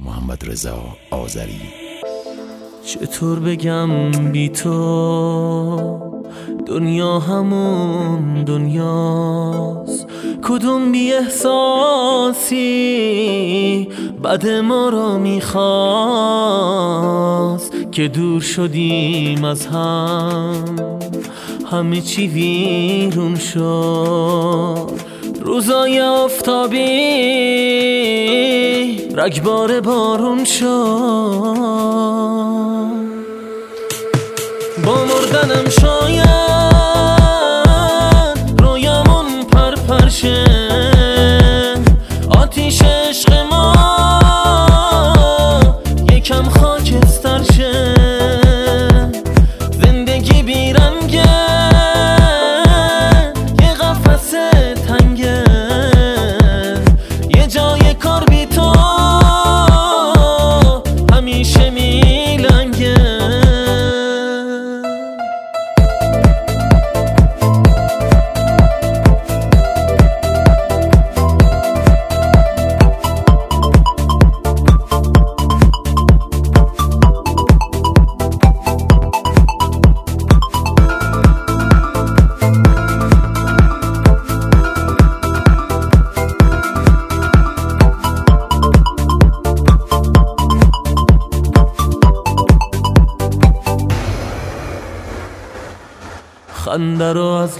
محمدرضا آذری. چطور بگم بی تو دنیا همون دنیاست، کدوم بی احساسی بد ما رو میخواست که دور شدیم از هم، همه چی ویرون شد. روزای آفتابی رگبار بارون شد. با مردنم شاید رویامون پرپرشه، آتیش عشق ما یکم خاکستر شه. زندگی بیرنگه، یه قفس تنگه، یه جای کار بی تو همیشه میلنگه. خنده رو از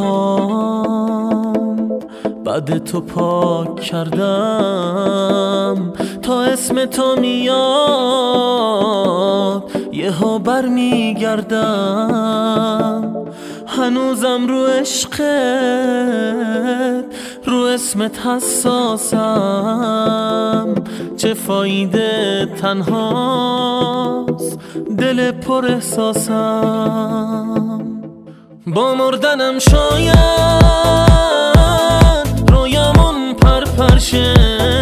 لبهام بعد تو پاک کردم، تا اسم تو میاد یهو بر میگردم. هنوزم رو عشقت، رو اسمت حساسم، چه فایده تنهاست دل پر احساسم. با مردنم شاید رویامون پرپرشه،